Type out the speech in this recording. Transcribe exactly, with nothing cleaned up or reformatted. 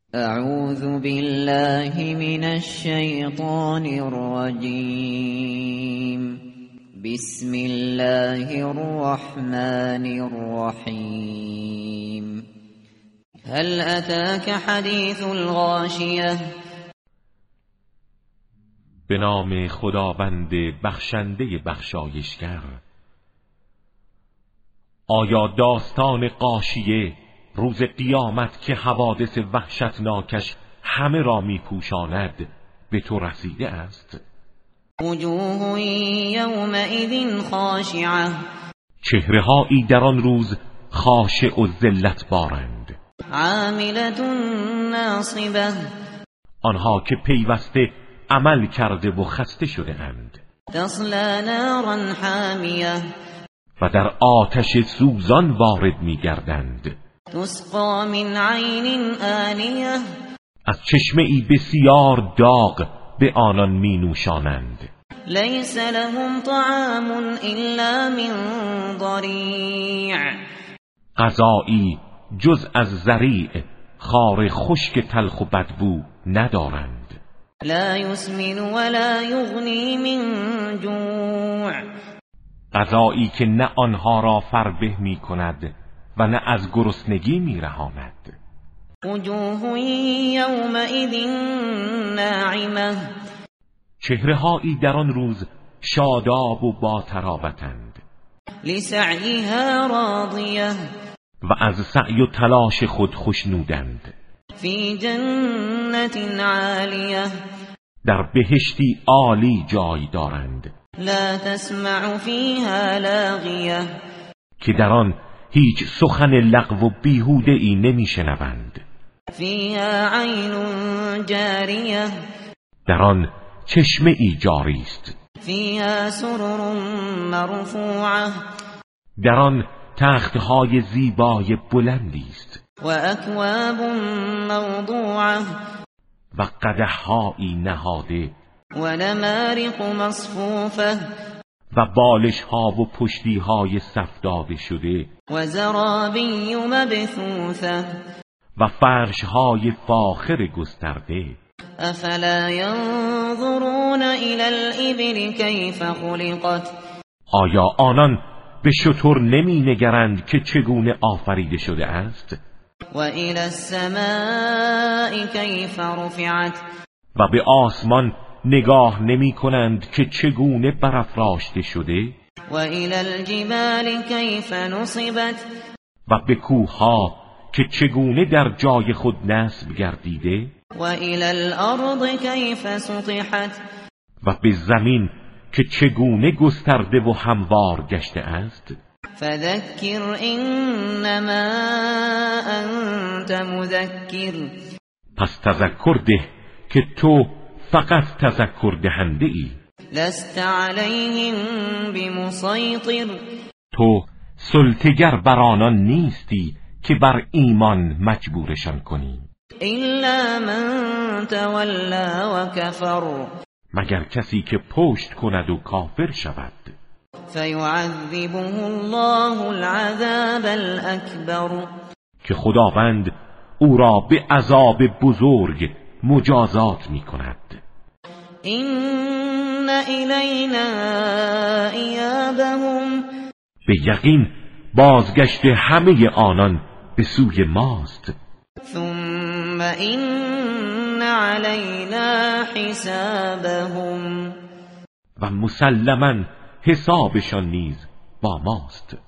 اعوذ بالله من الشیطان الرجیم بسم الله الرحمن الرحیم هل اتاک حدیث الغاشیه به نام خداوند بخشنده بخشایشگر. آیا داستان غاشیه، روز قیامت که حوادث وحشتناکش همه را میپوشاند، به تو رسیده است؟ وجوه یومئذ خاشعه چهره‌هایی در آن روز خاشع و ذلت بارند. عاملة ناصبه آنها که پیوسته عمل کرده و خسته شده اند. تصلی نارا حامیه و در آتش سوزان وارد می‌گردند. تسقا من عین آنیه از چشمه‌ای بسیار داغ به آنان می‌نوشانند. لیس لهم طعام الا من ضریع غذایی جز از ضریع، خار خشک تلخ و بدبو ندارند. لا یسمن ولا یغنی من جوع غذایی که نه آنها را فربه می کند و نه از گرسنگی می رهاند. وجوه یومئذ ناعمه چهره‌هایی در آن روز شاداب و با طراوتند. لسعیها راضیه و از سعی و تلاش خود خوشنودند. فی جنت عالیه در بهشتی عالی جای دارند. لا تسمع فیها لاغیه که در آن هیچ سخن لغو و بیهوده ای نمی شنوند. فیها عین جاریه در آن چشمه ای جاری است. فیها سرر مرفوعه در آن تختهای زیبای بلندی است. و اکواب موضوعه و قدح‌هایی نهاده. و نمارق مصفوفه و بالش‌ها و پشتی‌های صف داده شده. و زرابی مبثوثه و فرش‌های فاخر گسترده. افلا ينظرون الى الابل كيف خلقت آیا آنان به شتر نمی نگرند که چگونه آفریده شده است؟ و الى السماء كيف رفعت و به آسمان نگاه نمی کنند که چگونه برافراشته شده؟ و الى الجبال كيف نصبت و به کوه‌ها که چگونه در جای خود نصب گردیده؟ و الى الارض كيف سطحت و به زمین که چگونه گسترده و هموار گشته است؟ فذكر انما انت مذكر پس تذکر ده که تو فقط تذکر دهنده ای. لست عليهم بمسيطر تو سلطه‌گر بر آنان نیستی که بر ایمان مجبورشان کنی. الا من تولى وكفر مگر کسی که پشت کند و کافر شود. فيعذبه الله العذاب الأكبر که خداوند او را به عذاب بزرگ مجازات می کند. این الینا ایابهم به یقین بازگشت همه آنان به سوی ماست. ثم این علینا حسابهم و مسلماً حسابشان نیز با ماست.